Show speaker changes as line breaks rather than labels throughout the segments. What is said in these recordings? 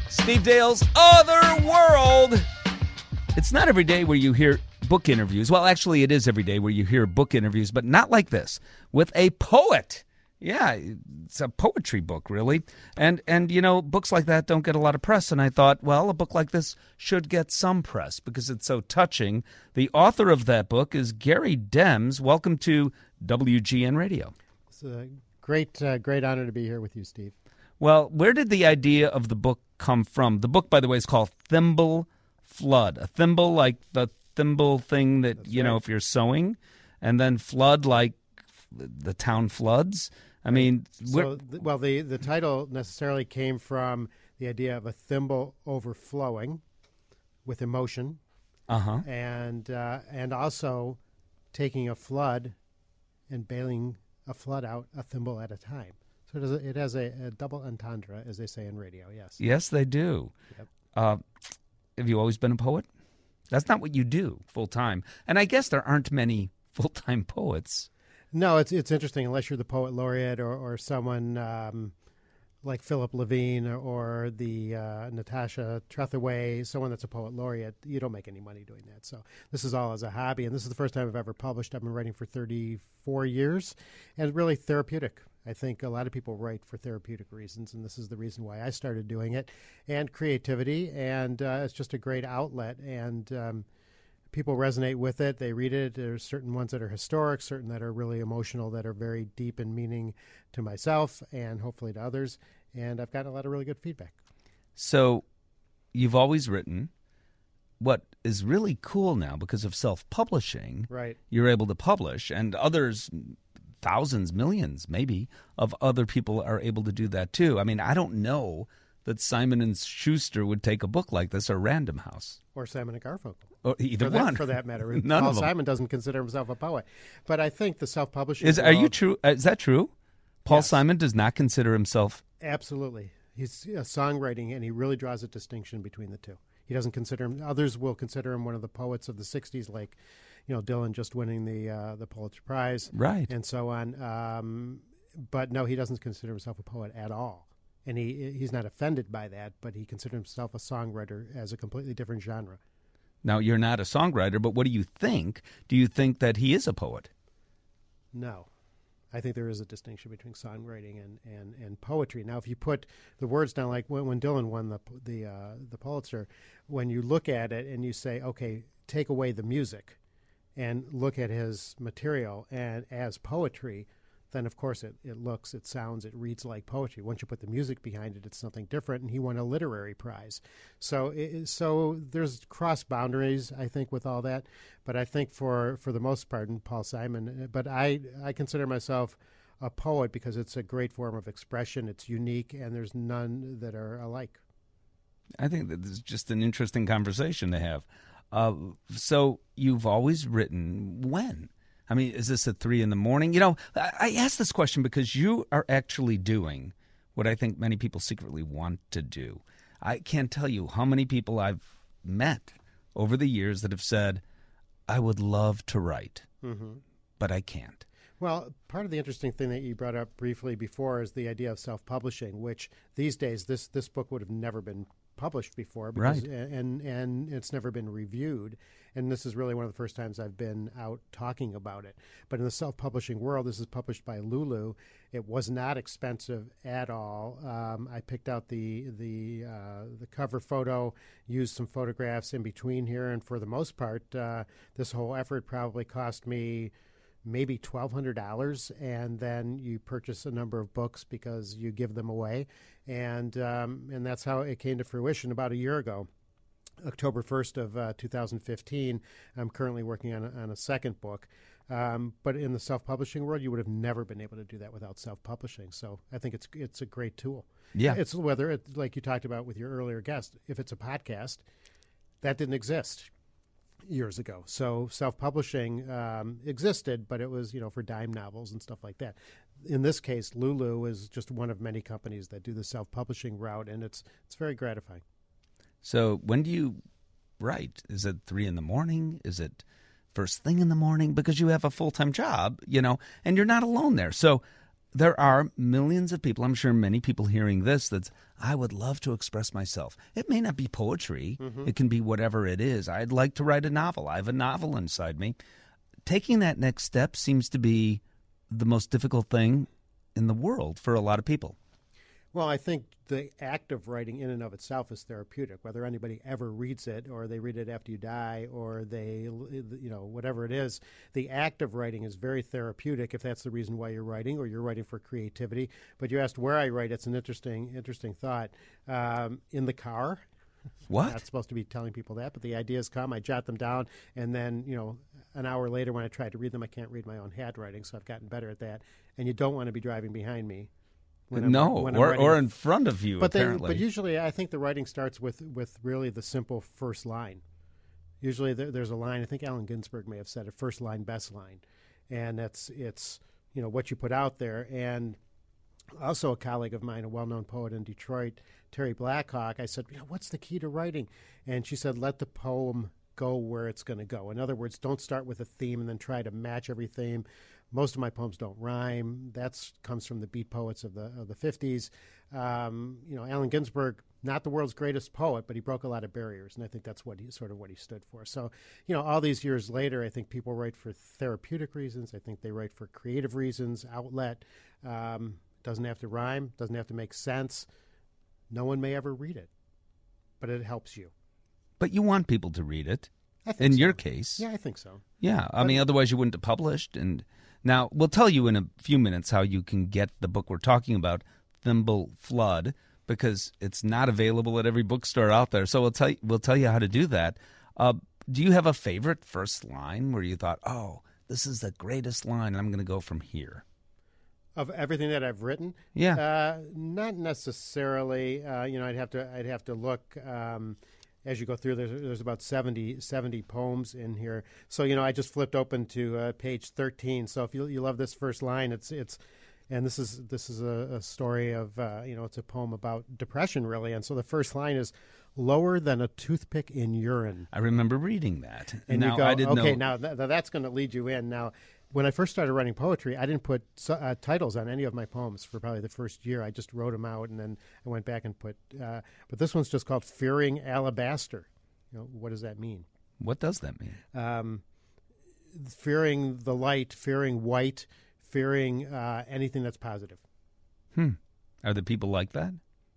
Steve Dale's Other World. It's not every day where you hear book interviews. Well, actually, it is every day where you hear book interviews, but not like this, with a poet. Yeah, it's a poetry book, really. And you know, books like that don't get a lot of press. And I thought, well, a book like this should get some press because it's so touching. The author of that book is Gary Dems. Welcome to WGN Radio.
It's a great honor to be here with you, Steve.
Well, where did the idea of the book come from? The book, by the way, is called Thimble Flood. A thimble like the thimble thing that, that's right. If you're sewing, and then flood like the town floods. I mean,
the title necessarily came from the idea of a thimble overflowing with emotion, and also taking a flood and bailing a flood out a thimble at a time. So it has a double entendre, as they say in radio, yes.
Yes, they do. Yep. Have you always been a poet? That's not what you do full-time. And I guess there aren't many full-time poets.
No, it's interesting, unless you're the poet laureate or someone like Philip Levine or the Natasha Trethewey, someone that's a poet laureate, you don't make any money doing that. So this is all as a hobby, and this is the first time I've ever published. I've been writing for 34 years, and it's really therapeutic. I think a lot of people write for therapeutic reasons, and this is the reason why I started doing it, and creativity, and it's just a great outlet, and people resonate with it. They read it. There's certain ones that are historic, certain that are really emotional, that are very deep in meaning to myself and hopefully to others, and I've gotten a lot of really good feedback.
So you've always written. What is really cool now, because of self-publishing,
right?
You're able to publish, and others, thousands, millions maybe, of other people are able to do that too. I mean, I don't know that Simon & Schuster would take a book like this, or Random House.
Or Simon & Garfunkel.
Or either one.
For that matter.
None
Paul
of them.
Simon doesn't consider himself a poet. But I think the self-publishing
Is that true? Paul
Yes.
Simon does not consider himself...
Absolutely. He's a songwriting, and he really draws a distinction between the two. He doesn't consider him... Others will consider him one of the poets of the 60s, like, Dylan just winning the Pulitzer Prize.
Right.
And so on. But no, he doesn't consider himself a poet at all. And he's not offended by that, but he considers himself a songwriter as a completely different genre.
Now, you're not a songwriter, but what do you think? Do you think that he is a poet?
No. I think there is a distinction between songwriting and poetry. Now, if you put the words down, like when Dylan won the Pulitzer, when you look at it and you say, okay, take away the music and look at his material and as poetry, then of course it looks, it sounds, it reads like poetry. Once you put the music behind it, it's something different, and he won a literary prize. So there's cross boundaries, I think, with all that. But I think for the most part, and Paul Simon, but I consider myself a poet because it's a great form of expression. It's unique, and there's none that are alike.
I think that this is just an interesting conversation to have. So you've always written when? I mean, is this at 3 a.m? I ask this question because you are actually doing what I think many people secretly want to do. I can't tell you how many people I've met over the years that have said, I would love to write, but I can't.
Well, part of the interesting thing that you brought up briefly before is the idea of self-publishing, which these days this book would have never been published before, because,
right?
And it's never been reviewed, and this is really one of the first times I've been out talking about it. But in the self-publishing world, this is published by Lulu. It was not expensive at all. I picked out the cover photo, used some photographs in between here, and for the most part, this whole effort probably cost me maybe $1,200, and then you purchase a number of books because you give them away, and that's how it came to fruition about a year ago. October 1st of 2015, I'm currently working on a second book. But in the self-publishing world, you would have never been able to do that without self-publishing. So I think it's a great tool.
Yeah.
It's whether it, like you talked about with your earlier guest, if it's a podcast, that didn't exist years ago. So self-publishing existed, but it was, for dime novels and stuff like that. In this case, Lulu is just one of many companies that do the self-publishing route, and it's very gratifying.
So when do you write? Is it 3 a.m? Is it first thing in the morning? Because you have a full-time job, and you're not alone there. So there are millions of people, I'm sure many people hearing this, that's, I would love to express myself. It may not be poetry. It can be whatever it is. I'd like to write a novel. I have a novel inside me. Taking that next step seems to be the most difficult thing in the world for a lot of people.
Well, I think the act of writing in and of itself is therapeutic. Whether anybody ever reads it or they read it after you die or they, whatever it is, the act of writing is very therapeutic if that's the reason why you're writing or you're writing for creativity. But you asked where I write. It's an interesting thought. In the car.
What?
I'm not supposed to be telling people that, but the ideas come. I jot them down, and then, an hour later when I try to read them, I can't read my own handwriting, so I've gotten better at that. And you don't want to be driving behind me.
Or in front of you, apparently.
But usually I think the writing starts with really the simple first line. Usually there's a line, I think Allen Ginsberg may have said it, first line, best line. And it's what you put out there. And also a colleague of mine, a well-known poet in Detroit, Terry Blackhawk, I said, what's the key to writing? And she said, let the poem go where it's going to go. In other words, don't start with a theme and then try to match every theme. Most of my poems don't rhyme. That comes from the beat poets of the 50s. Allen Ginsberg, not the world's greatest poet, but he broke a lot of barriers, and I think that's what he stood for. So, all these years later, I think people write for therapeutic reasons. I think they write for creative reasons, outlet. Doesn't have to rhyme, doesn't have to make sense. No one may ever read it, but it helps you.
But you want people to read it.
I think
in
so.
your case.
Yeah, I think so.
Yeah, I mean, otherwise you wouldn't have published. And now we'll tell you in a few minutes how you can get the book we're talking about, Thimble Flood, because it's not available at every bookstore out there. So we'll tell you how to do that. Do you have a favorite first line where you thought, oh, this is the greatest line, I'm going to go from here?
Of everything that I've written?
Yeah.
Not necessarily. I'd have to look. As you go through, there's about 70 poems in here. So, I just flipped open to page 13. So if you love this first line, it's and this is a story of, it's a poem about depression, really. And so the first line is, lower than a toothpick in urine.
I remember reading that.
And
now,
you go,
I didn't
okay,
know.
now that's going to lead you in. Now, when I first started writing poetry, I didn't put titles on any of my poems for probably the first year. I just wrote them out, and then I went back and put. But this one's just called "Fearing Alabaster." What does that mean?
What does that mean?
Fearing the light, fearing white, fearing anything that's positive.
Are there people like that?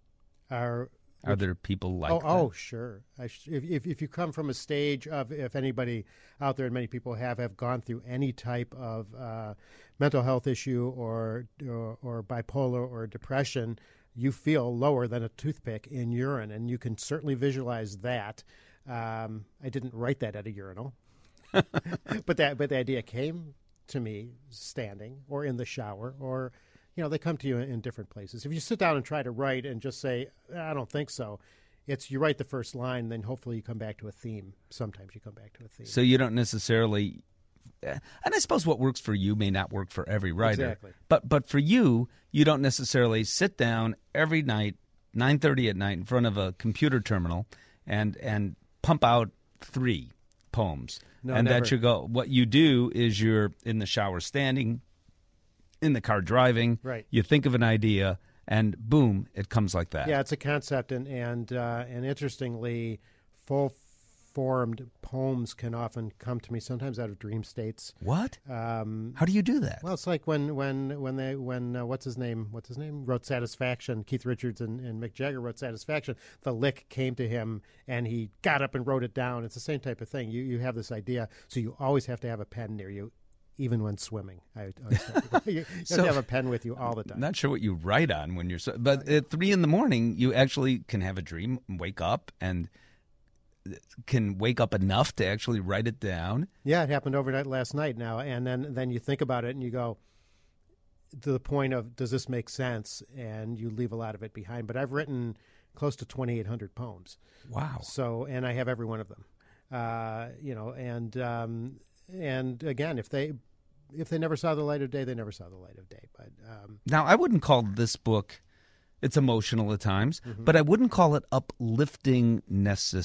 Are there people like that?
Oh, sure. If you come from a stage of, if anybody out there, and many people have gone through any type of mental health issue or bipolar or depression, you feel lower than a toothpick in urine, and you can certainly visualize that. I didn't write that at a urinal, but the idea came to me standing or in the shower or. They come to you in different places. If you sit down and try to write and just say, I don't think so, you write the first line, then hopefully you come back to a theme. Sometimes you come back to a theme.
So you don't necessarily, and I suppose what works for you may not work for every writer.
Exactly.
But for you don't necessarily sit down every night, 9:30 at night, in front of a computer terminal and pump out 3 poems.
No,
and
never.
that you go. What you do is you're in the shower standing, in the car driving,
right.
You think of an idea, and boom, it comes like that.
Yeah, it's a concept, and interestingly, full-formed poems can often come to me, sometimes out of dream states.
What? How do you do that?
Well, it's like when what's his name wrote Satisfaction. Keith Richards and Mick Jagger wrote Satisfaction. The lick came to him, and he got up and wrote it down. It's the same type of thing. You have this idea, so you always have to have a pen near you. Even when swimming, you have to have a pen with you all the time.
Not sure what you write on when you're, but at 3 a.m, you actually can have a dream, wake up, and can wake up enough to actually write it down.
Yeah, it happened overnight last night. Now and then you think about it and you go to the point of, does this make sense? And you leave a lot of it behind. But I've written close to 2,800 poems.
Wow.
So, and I have every one of them. And again, if they never saw the light of day, they never saw the light of day. But
now, I wouldn't call this book, it's emotional at times, but I wouldn't call it uplifting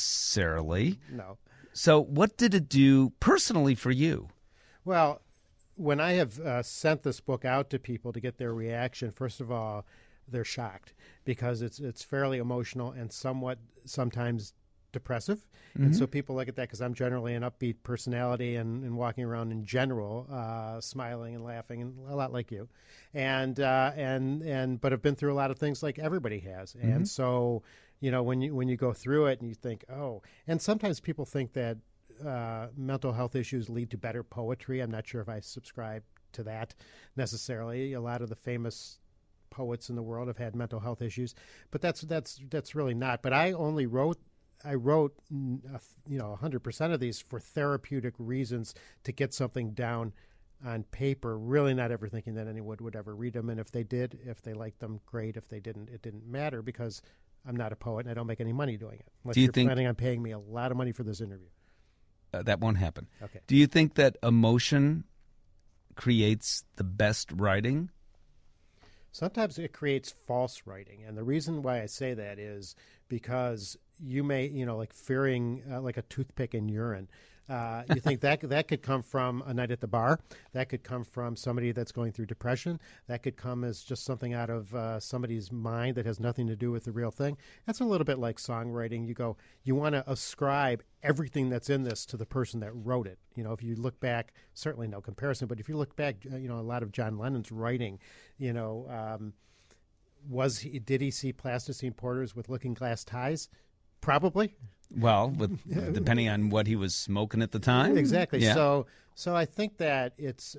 necessarily.
No.
So what did it do personally for you?
Well, when I have sent this book out to people to get their reaction, first of all, they're shocked because it's fairly emotional and somewhat sometimes depressive. And so people look at that because I'm generally an upbeat personality and walking around in general, smiling and laughing, and a lot like you, and but I've been through a lot of things like everybody has, and so when you go through it and you think, oh, and sometimes people think that mental health issues lead to better poetry. I'm not sure if I subscribe to that necessarily. A lot of the famous poets in the world have had mental health issues, but that's really not. But I wrote 100% of these for therapeutic reasons to get something down on paper, really not ever thinking that anyone would ever read them. And if they did, if they liked them, great. If they didn't, it didn't matter because I'm not a poet and I don't make any money doing it. Unless you're planning on paying me a lot of money for this interview.
That won't happen.
Okay.
Do you think that emotion creates the best writing?
Sometimes it creates false writing. And the reason why I say that is because you may, like fearing like a toothpick in urine. You think that could come from a night at the bar. That could come from somebody that's going through depression. That could come as just something out of somebody's mind that has nothing to do with the real thing. That's a little bit like songwriting. You want to ascribe everything that's in this to the person that wrote it. If you look back, certainly no comparison, but if you look back, a lot of John Lennon's writing, did he see plasticine porters with looking glass ties? Probably.
Well, depending on what he was smoking at the time.
Exactly.
Yeah.
So I think that it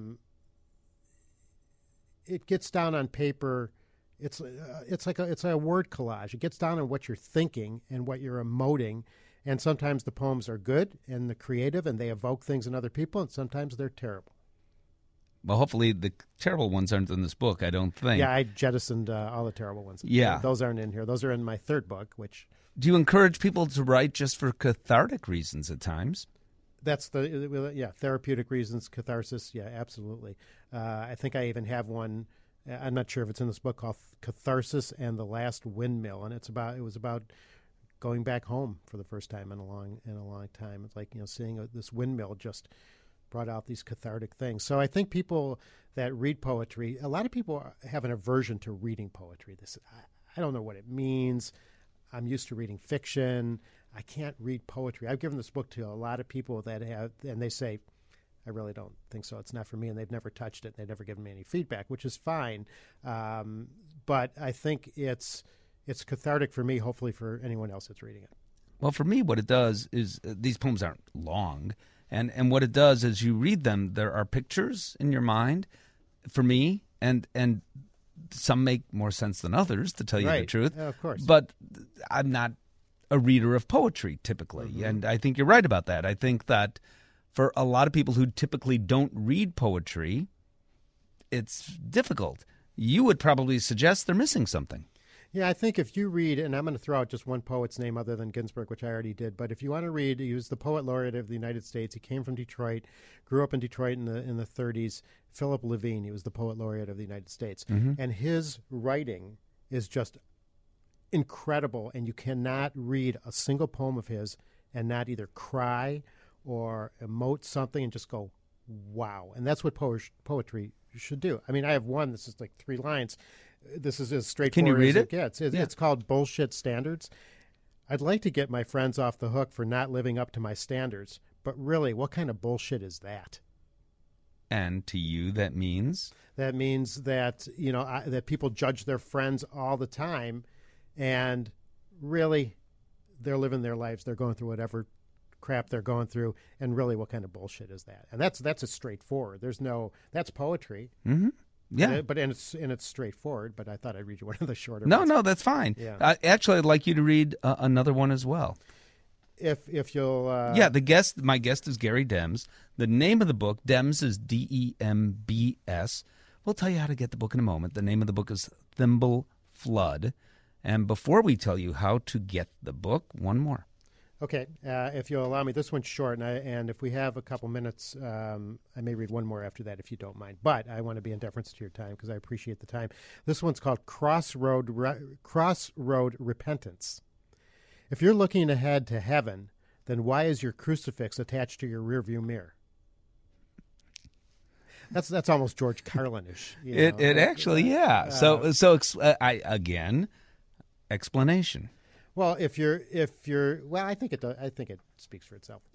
gets down on paper. It's like a word collage. It gets down on what you're thinking and what you're emoting. And sometimes the poems are good and they're creative and they evoke things in other people, and sometimes they're terrible.
Well, hopefully the terrible ones aren't in this book, I don't think.
Yeah, I jettisoned all the terrible ones.
Yeah.
Those aren't in here. Those are in my third book, which...
Do you encourage people to write just for cathartic reasons at times?
That's therapeutic reasons, catharsis. Yeah, absolutely. I think I even have one. I'm not sure if it's in this book, called "Catharsis and the Last Windmill," and it was about going back home for the first time in a long time. It's like seeing this windmill just brought out these cathartic things. So I think people that read poetry, a lot of people have an aversion to reading poetry. I don't know what it means. I'm used to reading fiction. I can't read poetry. I've given this book to a lot of people that have, and they say, I really don't think so. It's not for me, and they've never touched it. They've never given me any feedback, which is fine. But I think it's cathartic for me, hopefully for anyone else that's reading it.
Well, for me, what it does is these poems aren't long, and what it does is you read them, there are pictures in your mind, for me, and some make more sense than others, to tell you the truth.
Yeah, of course.
But I'm not a reader of poetry, typically. And I think you're right about that. I think that for a lot of people who typically don't read poetry, it's difficult. You would probably suggest they're missing something.
Yeah, I think if you read, and I'm going to throw out just one poet's name other than Ginsberg, which I already did, but if you want to read, he was the poet laureate of the United States. He came from Detroit, grew up in Detroit in the 30s. Philip Levine, he was the poet laureate of the United States. And his writing is just incredible, and you cannot read a single poem of his and not either cry or emote something and just go, wow. And that's what poetry should do. I mean, I have one, this is like 3 lines. This is as straightforward as it gets. It's called Bullshit Standards. I'd like to get my friends off the hook for not living up to my standards, but really, what kind of bullshit is that?
And to you, that means?
That means that, that people judge their friends all the time, and really, they're living their lives. They're going through whatever crap they're going through, and really, what kind of bullshit is that? And that's a straightforward. That's poetry.
Mm-hmm. Yeah,
but it's straightforward. But I thought I'd read you one of the shorter.
No,
ones.
No, that's fine.
Yeah.
Actually, I'd like you to read another one as well.
If you'll.
My guest is Gary Dems. The name of the book, Dems, is Dembs. We'll tell you how to get the book in a moment. The name of the book is Thimble Flood. And before we tell you how to get the book, one more.
Okay, if you'll allow me, this one's short, and if we have a couple minutes, I may read one more after that if you don't mind. But I want to be in deference to your time because I appreciate the time. This one's called Crossroad Repentance. If you're looking ahead to heaven, then why is your crucifix attached to your rearview mirror? That's almost George Carlin-ish.
It actually, yeah. Again, explanation.
Well, if you're, well, I think it does. I think it speaks for itself.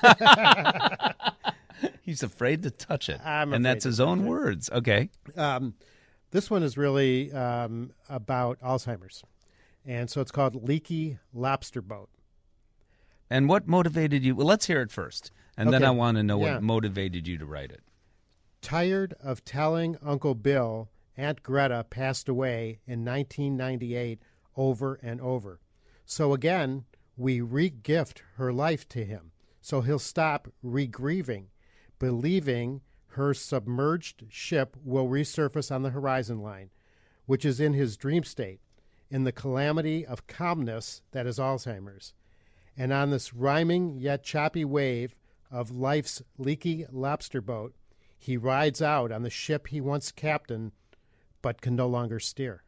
He's afraid to touch it,
and
that's his own words. Okay.
This one is really about Alzheimer's, and so it's called Leaky Lobster Boat.
And what motivated you? Well, let's hear it first, and then
Okay.
I want to know
Yeah.
what motivated you to write it.
Tired of telling Uncle Bill Aunt Greta passed away in 1998 over and over. So again, we re-gift her life to him, so he'll stop re-grieving, believing her submerged ship will resurface on the horizon line, which is in his dream state, in the calamity of calmness that is Alzheimer's. And on this rhyming yet choppy wave of life's leaky lobster boat, he rides out on the ship he once captained but can no longer steer.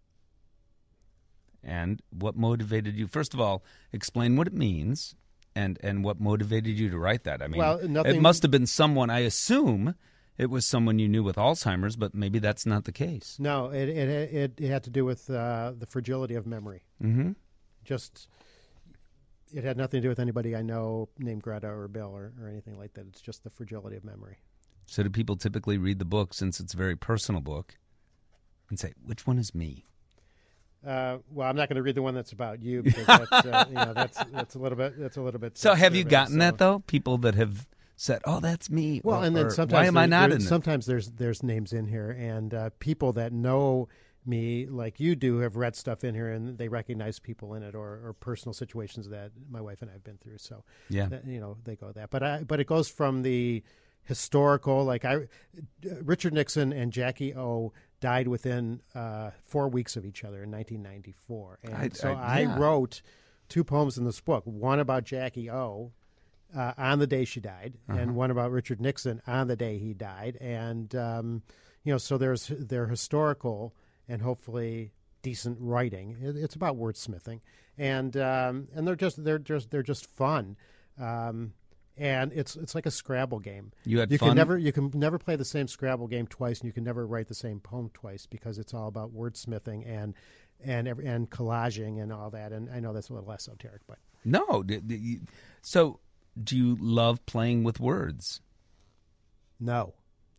And what motivated you? First of all, explain what it means and what motivated you to write that. I mean,
Well, nothing-
it must have been someone, I assume it was someone you knew with Alzheimer's, but maybe that's not the case.
No, it had to do with the fragility of memory.
Mm-hmm.
Just, it had nothing to do with anybody I know named Greta or Bill or anything like that. It's just the fragility of memory.
So do people typically read the book, since it's a very personal book, and say, which one is me?
Well, I'm not going to read the one that's about you because that's a little bit.
So have you
self-serving,
gotten
so-
that, though? People that have said, oh, that's me.
Well,
or,
and then
or,
sometimes
why am I not in it?
Sometimes there's names in here, and people that know me like you do have read stuff in here, and they recognize people in it or personal situations that my wife and I have been through. So
Yeah.
they go with that. But it goes from the historical, like Richard Nixon and Jackie O died within 4 weeks of each other in 1994, and I wrote 2 poems in this book. One about Jackie O. On the day she died, and one about Richard Nixon on the day he died, and so they're historical and hopefully decent writing. It's about wordsmithing, and they're just fun, and it's like a Scrabble game.
You
can never play the same Scrabble game twice, and you can never write the same poem twice because it's all about wordsmithing and collaging and all that. And I know that's a little esoteric, but
No. So do you love playing with words?
no.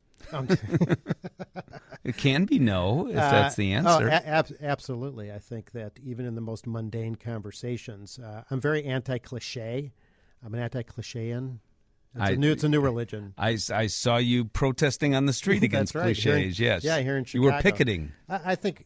It can be no, if that's the answer.
Absolutely. I think that even in the most mundane conversations, I'm very anti-cliche. I'm an anti-clichean. It's a new religion.
I saw you protesting on the street against
That's right.
cliches, yes.
Here in Chicago.
You were picketing.
I think,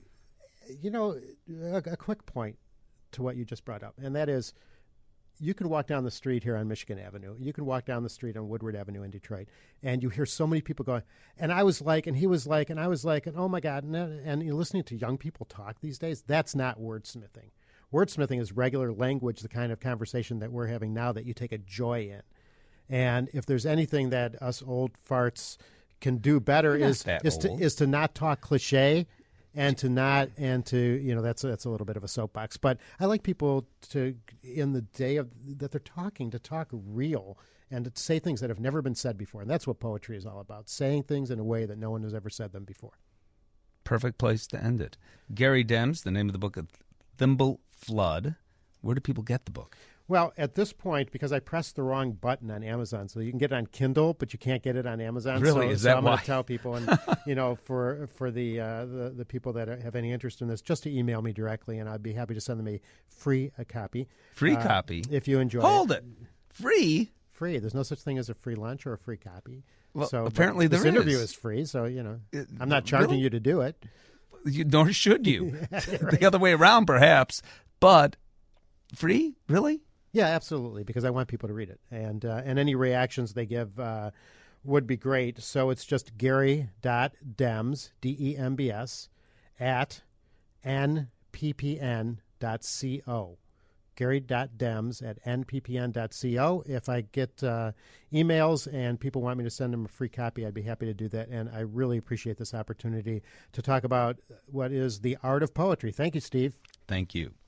a quick point to what you just brought up, and that is, you can walk down the street here on Michigan Avenue. You can walk down the street on Woodward Avenue in Detroit, and you hear so many people going, and I was like, and he was like, and I was like, and oh my God. And you're listening to young people talk these days. That's not wordsmithing. Wordsmithing is regular language, the kind of conversation that we're having now that you take a joy in. And if there's anything that us old farts can do better is to not talk cliche. That's a little bit of a soapbox, but I like people to, in the day that they're talking, to talk real and to say things that have never been said before, and that's what poetry is all about: saying things in a way that no one has ever said them before.
Perfect place to end it. Gary Dems, the name of the book, Thimble Flood. Where do people get the book?
Well, at this point, because I pressed the wrong button on Amazon, so you can get it on Kindle, but you can't get it on Amazon.
Really? Is that
I'm
why?
going to tell people, and for the people that have any interest in this, just to email me directly, and I'd be happy to send them a copy.
Free copy?
If you enjoy
Hold it. Free?
Free. There's no such thing as a free lunch or a free copy.
Well,
so
apparently
this
there
interview
is.
is free, so I'm not charging you to do it.
Nor should you.
Right.
The other way around, perhaps. But free? Really?
Yeah, absolutely, because I want people to read it, and any reactions they give would be great. So it's just Gary.Dems, DEMBS, at nppn.co. Gary.Dems at nppn.co. If I get emails and people want me to send them a free copy, I'd be happy to do that, and I really appreciate this opportunity to talk about what is the art of poetry. Thank you, Steve.
Thank you.